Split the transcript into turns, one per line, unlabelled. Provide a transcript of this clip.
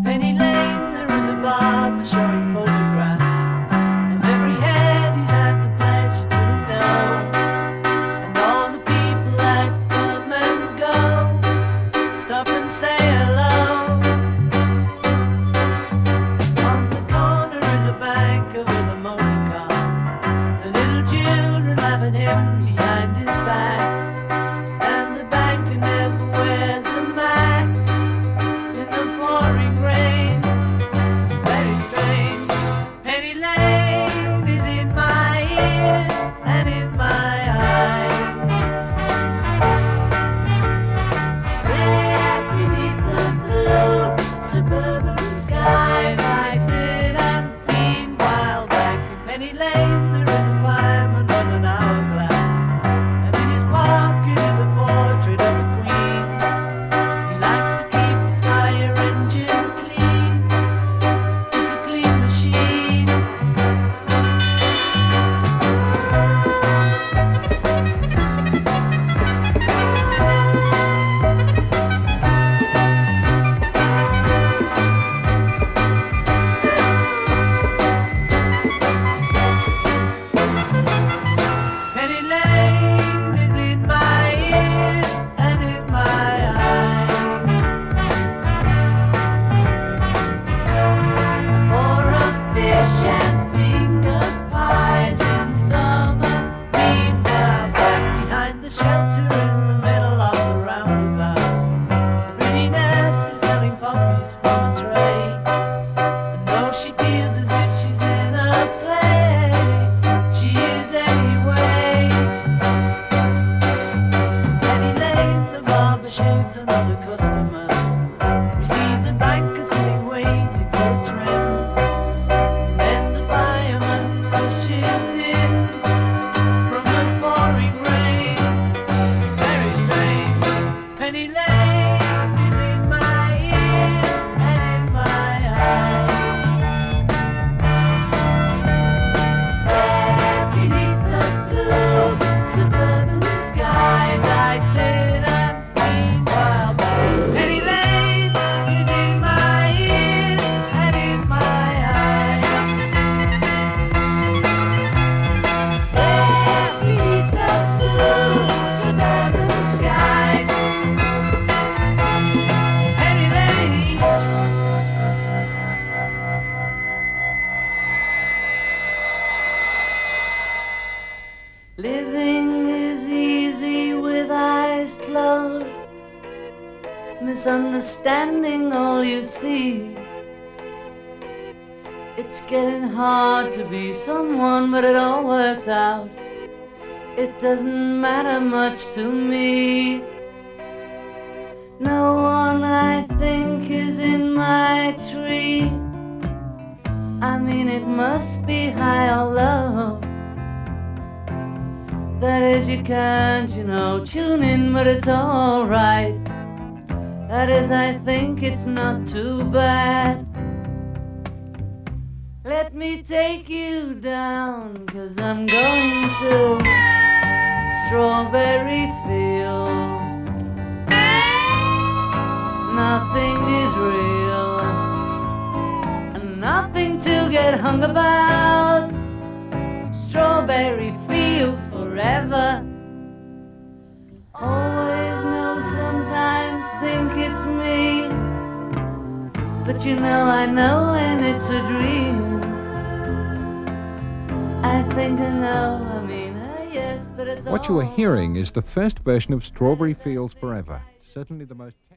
Penny Lane, there is a barber showing photographs of every head he's had the pleasure to know, and all the people that come and go stop and say hello. On the corner is a banker with a motor car, the little children laughing him behind his back, and the banker never wears a mac in the pouring rain. Very strange. Penny Lane is in my ears and in my eyes. There beneath the blue suburban skies I sit and meanwhile back in Penny Lane there is a fireman on an hourglass, and in his pocket is a portrait of a queen. He likes to keep his fire engine clean. It's a clean machine. Penny Lane is in my ears and in my eyes. For a fish and finger pies in summer, meanwhile back behind the shelter in the middle of the roundabout, the pretty nurse is selling puppies from a tray, and though she feels as if she's in a play, she is anyway. Penny Lane, the barber shaves another customer. We see the banker sitting waiting for a trim, and then the fireman rushes in from the pouring rain. Very strange. Penny Lane is in my ears and in my eyes. There beneath the blue suburban skies I sit and meanwhile back. Penny Lane is in my ears and in my eyes. There beneath the blue suburban skies, Penny Lane. Living is easy with eyes closed, misunderstanding all you see. It's getting hard to be someone, but it all works out. It doesn't matter much to me. No one I think is in my tree. I mean, it must be high or low. That is, you can't, tune in, but it's alright. That is, I think it's not too bad. Let me take you down, 'cause I'm going to strawberry fields. Nothing is real, and nothing to get hung about. Strawberry fields forever. Always know, sometimes think it's me, but I know when it's a dream. I think I know, yes, but it's
What you are hearing is the first version of Strawberry Fields Forever. Certainly the most